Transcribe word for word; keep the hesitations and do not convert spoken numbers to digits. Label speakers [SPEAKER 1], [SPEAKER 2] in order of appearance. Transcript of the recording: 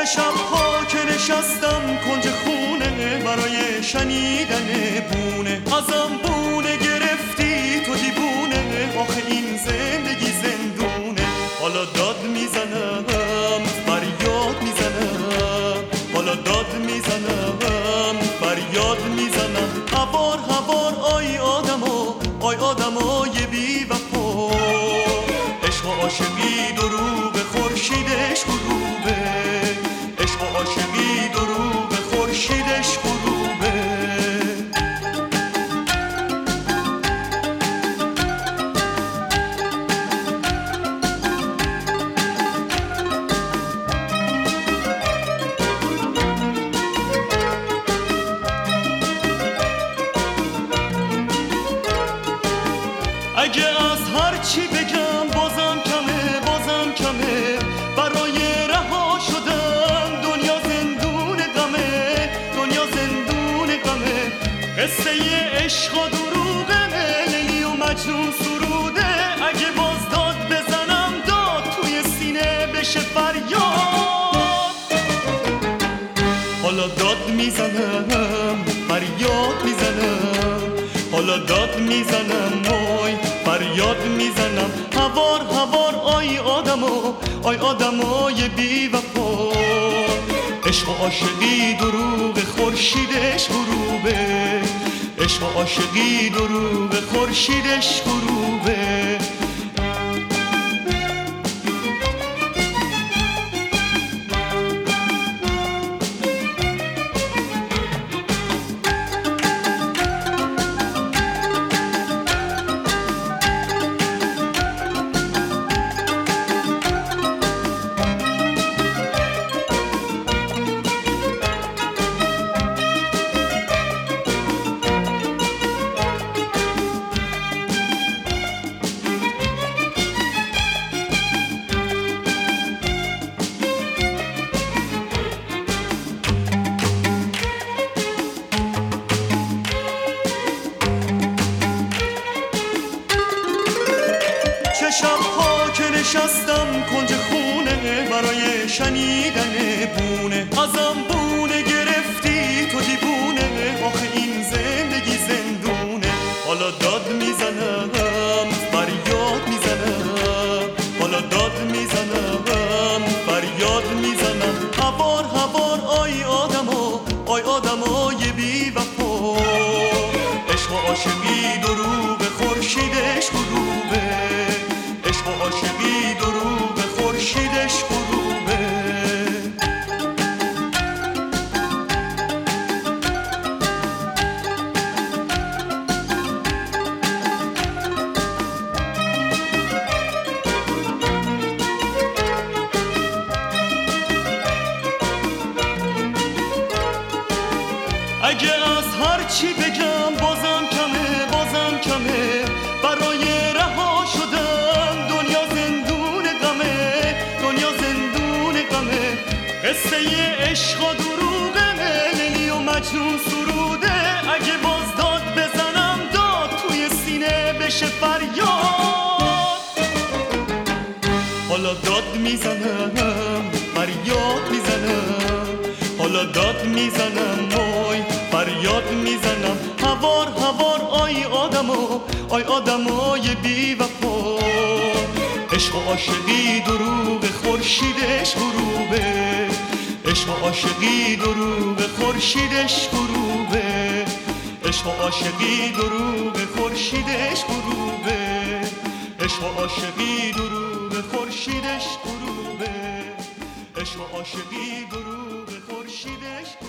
[SPEAKER 1] شب‌ها که نشستم کنج خونه برای شنیدن بونه، ازم بونه گرفتی تو دیوونه، آخه این زندگی زندونه. حالا داد میزنم فریاد میزنم، حالا داد میزنم فریاد میزنم. هوار هوار آی آدمو، آی آدمای بی وفا، عشق و عاشقی دروغ خورشیدش غروبه، عشق و عاشقی دروغ خورشیدش غروبه. اگه از هر چی بگم بازم کمه، بازم کمه برای رها شدن. دنیا زندون غمه، دنیا زندون غمه. قصه عشق و دروغه، لیلی و مجنون سروده. اگه باز داد بزنم داد توی سینه بشه فریاد. حالا داد میزنم فریاد میزنم، حالا داد میزنم وای فریاد میزنم. هوار هوار آی آدمو، آی آدمای بی وفا، عشق و عاشقی دروغ خورشیدش غروبه، عشق و عاشقی دروغ خورشیدش غروبه. چه شب‌ها که نشستم کنج خونه برای شنیدن بونه، ازم بونه گرفتی تو دیوونه، آخه این زندگی زندونه. حالا داد میزنم فریاد میزنم، حالا داد میزنم فریاد میزنم. هوار هوار آی آدمو، آی آدمای بی وفا، عشق و عاشقی دروغ خورشیدش غروبه، عشق و عاشقی دروغ خورشیدش غروبه. اگه از هر چی بگم بازم کمه، بازم کمه برای رها شدن. دنیا زندون غمه، دنیا زندون غمه. قصه عشق و دروغه، لیلی و مجنون سروده. اگه باز داد بزنم داد توی سینه بشه فریاد. حالا داد میزنم فریاد میزنم، حالا داد میزنم وای فریاد میزنم. هوار هوار آی آدمو، آی آدمای بی وفا، عشق و عاشقی دروغ خورشیدش غروبه، عشق و عاشقی دروغ خورشیدش غروبه، عشق و عاشقی دروغ خورشیدش غروبه، عشق و عاشقی دروغ خورشیدش غروبه، عشق و عاشقی دروغ خورشیدش